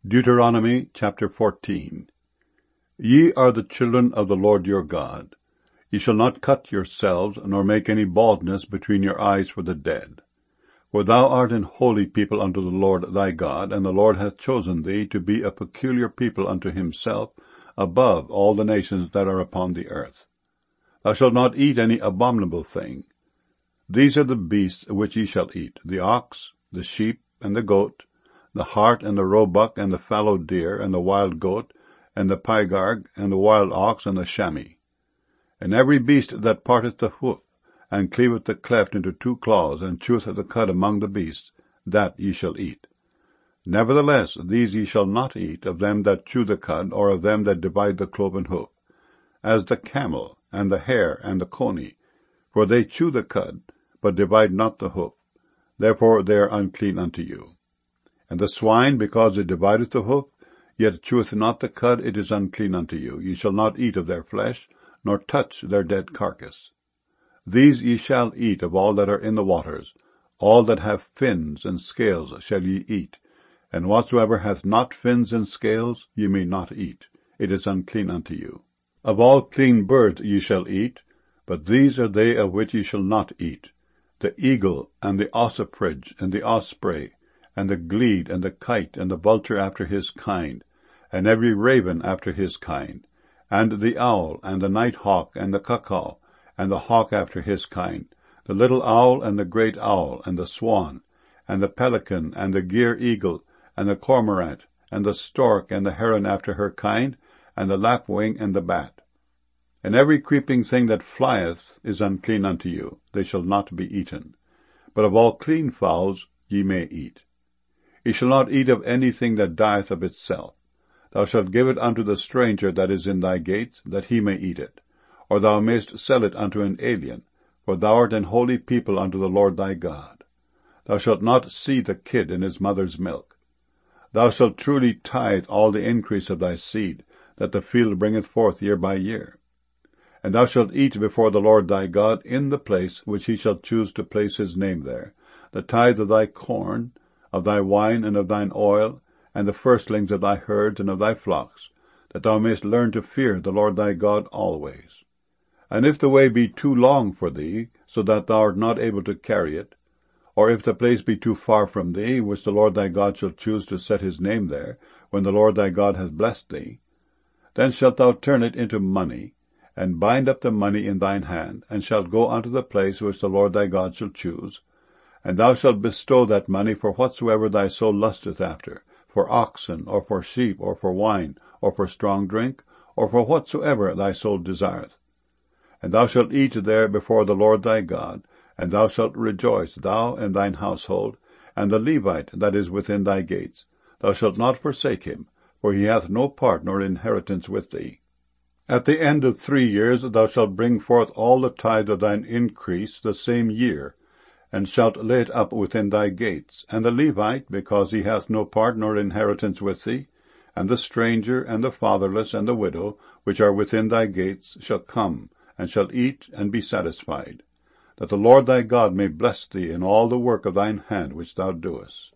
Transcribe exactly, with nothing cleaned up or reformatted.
Deuteronomy chapter fourteen. Ye are the children of the Lord your God. Ye shall not cut yourselves, nor make any baldness between your eyes for the dead. For thou art an holy people unto the Lord thy God, and the Lord hath chosen thee to be a peculiar people unto himself, above all the nations that are upon the earth. Thou shalt not eat any abominable thing. These are the beasts which ye shall eat, the ox, the sheep, and the goat, the hart, and the roebuck, and the fallow deer, and the wild goat, and the pygarg, and the wild ox, and the chamois. And every beast that parteth the hoof, and cleaveth the cleft into two claws, and cheweth the cud among the beasts, that ye shall eat. Nevertheless, these ye shall not eat, of them that chew the cud, or of them that divide the cloven hoof, as the camel, and the hare, and the coney, for they chew the cud, but divide not the hoof. Therefore they are unclean unto you. And the swine, because it divideth the hoof, yet cheweth not the cud, it is unclean unto you. Ye shall not eat of their flesh, nor touch their dead carcass. These ye shall eat of all that are in the waters. All that have fins and scales shall ye eat, and whatsoever hath not fins and scales ye may not eat. It is unclean unto you. Of all clean birds ye shall eat, but these are they of which ye shall not eat: the eagle, and the ossifrage, and the osprey, and the glede, and the kite, and the vulture after his kind, and every raven after his kind, and the owl, and the night hawk, and the cuckoo, and the hawk after his kind, the little owl, and the great owl, and the swan, and the pelican, and the gier eagle, and the cormorant, and the stork, and the heron after her kind, and the lapwing, and the bat. And every creeping thing that flieth is unclean unto you, they shall not be eaten. But of all clean fowls ye may eat. Ye shall not eat of anything that dieth of itself. Thou shalt give it unto the stranger that is in thy gates, that he may eat it. Or thou mayst sell it unto an alien, for thou art an holy people unto the Lord thy God. Thou shalt not seethe a kid in his mother's milk. Thou shalt truly tithe all the increase of thy seed, that the field bringeth forth year by year. And thou shalt eat before the Lord thy God in the place which he shall choose to place his name there, the tithe of thy corn, of thy wine, and of thine oil, and the firstlings of thy herds and of thy flocks, that thou mayst learn to fear the Lord thy God always. And if the way be too long for thee, so that thou art not able to carry it, or if the place be too far from thee, which the Lord thy God shall choose to set his name there, when the Lord thy God hath blessed thee, then shalt thou turn it into money, and bind up the money in thine hand, and shalt go unto the place which the Lord thy God shall choose, and thou shalt bestow that money for whatsoever thy soul lusteth after, for oxen, or for sheep, or for wine, or for strong drink, or for whatsoever thy soul desireth. And thou shalt eat there before the Lord thy God, and thou shalt rejoice, thou and thine household, and the Levite that is within thy gates. Thou shalt not forsake him, for he hath no part nor inheritance with thee. At the end of three years thou shalt bring forth all the tithe of thine increase the same year, and shalt lay it up within thy gates. And the Levite, because he hath no part nor inheritance with thee, and the stranger, and the fatherless, and the widow, which are within thy gates, shall come, and shall eat, and be satisfied, that the Lord thy God may bless thee in all the work of thine hand which thou doest.